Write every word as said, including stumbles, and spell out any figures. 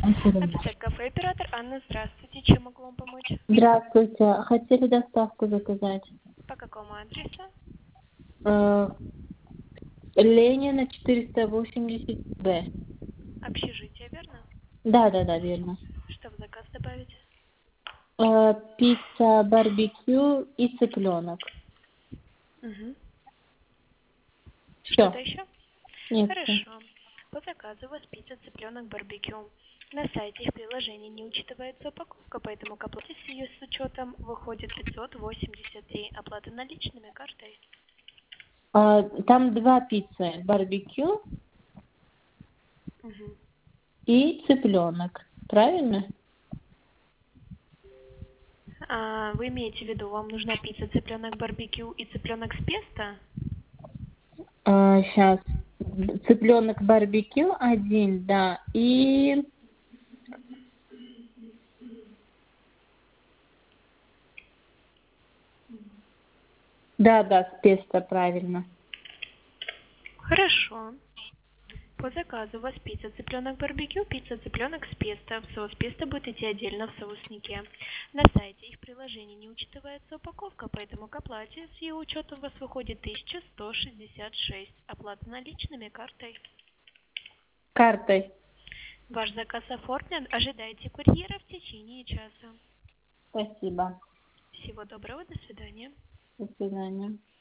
Аппетит кафе, оператор Анна, здравствуйте. Чем могу вам помочь? Здравствуйте. Хотели доставку заказать? По какому адресу? Э, Ленина четыреста восемьдесят Б. Общежитие, верно? Да, да, да, верно. Что в заказ добавить? Э, Пицца, барбекю и цыпленок. Угу. Что-то Все. еще? Нет, все. Хорошо. По заказу у вас пицца, цыпленок, барбекю. На сайте и в приложении не учитывается упаковка, поэтому к оплате с ее с учетом выходит пятьсот восемьдесят три. Оплата наличными, картой. А, там два пиццы. Барбекю Угу. и цыпленок. Правильно? А, вы имеете в виду, вам нужна пицца, цыпленок, барбекю и цыпленок с песто? А, сейчас. Цыпленок барбекю один, да. И да, да, с песто, правильно. Хорошо. По заказу у вас пицца, цыпленок, барбекю, пицца, цыпленок с песто. Соус песто будет идти отдельно в соуснике. На сайте и в приложении не учитывается упаковка, поэтому к оплате с ее учетом у вас выходит тысяча сто шестьдесят шесть. Оплата наличными, картой. Картой. Ваш заказ оформлен. Ожидайте курьера в течение часа. Спасибо. Всего доброго. До свидания. До свидания.